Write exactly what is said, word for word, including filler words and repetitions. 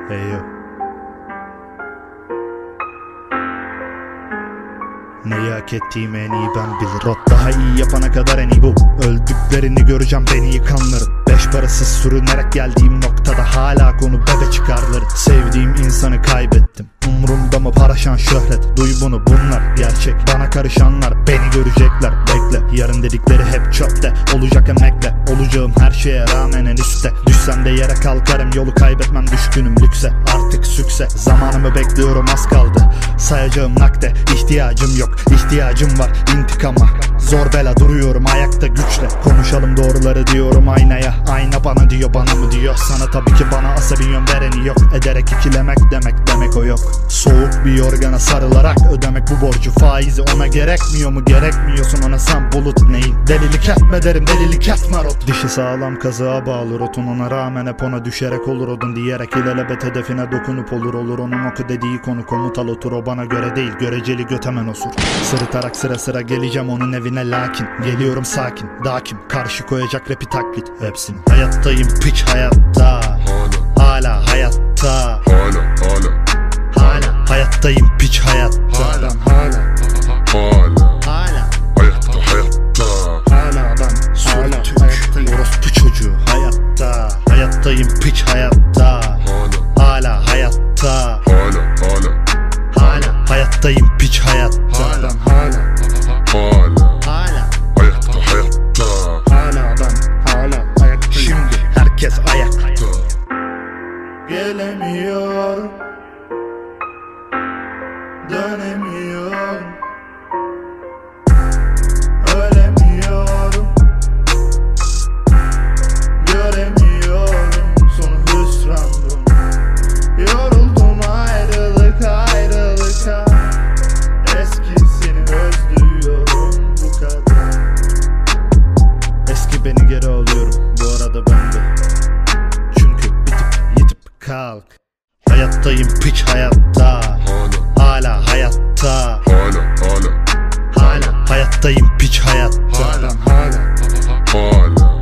Hey yo. Neyi hak ettiğimi en iyi ben bilirim. Rot daha iyi yapana kadar en iyi bu. Öldüklerini göreceğim beni yıkanların. Beş parasız sürünerek geldiğim noktada hala konu bebe çıkarları. Sevdiğim insanı kaybettim. Umurumda mı para şan şöhret? Duy bunu, bunlar gerçek. Bana karışanlar beni görecekler. Bekle, yarın dedikleri hep çöpte. Olacak emekle, olacağım her şeye rağmen en üstte. Düşsem de yere kalkarım, yolu kaybetmem, düşkünüm lükse. Artık sükse, zamanımı bekliyorum, az kaldı. Sayacağım nakde, ihtiyacım yok, ihtiyacım var intikama. Zor bela duruyorum ayakta güçle. Konuşalım doğruları diyorum aynaya. Ayna bana diyor, bana mı diyor? Sana tabii ki, bana asabi yön vereni yok. Ederek ikilemek demek, demek o yok. Soğuk bir yorgana sarılarak ödemek bu borcu. Faizi ona gerekmiyor mu? Gerekmiyorsun ona sen bulut neyin? Delilik etme derim, delilik etme rot. Dişi sağlam kazığa bağlı rotun, ona rağmen hep ona düşerek olur odun diyerek ilelebet hedefine dokunup olur olur. Onun oku dediği konu komutal otur, o bana göre değil, göreceli götemen osur. Sırıtarak sıra sıra geleceğim onun evine, lakin geliyorum sakin dakim, karşı koyacak rapi taklit hepsini. Hayattayım piç hayatta, hala hayatta, Hala hala hala hayattayım piç hayatta, hala hala hala hala hayatta hayatta hala adam Sürtük. hayattayım. Orospu çocuğu hayatta, hayattayım piç hayatta, hala hala hayatta, hala hala hala hayattayım piç hayatta, hala hala hala hala hayatta hayatta hala adam hala hayattayım. Şimdi herkes ayakta. Gelemiyor, dönemiyor, ölemiyorum, göremiyorum sonu hüsrandım. Yoruldum ayrılık ayrılıka, eskisini özlüyorum bu kadar. Eski beni geri alıyorum bu arada ben de, çünkü bitip yitip kalk. Hayattayım piç hayatta, hala hayatta, hala hala hala hayattayım piç hayatta, hala hala hala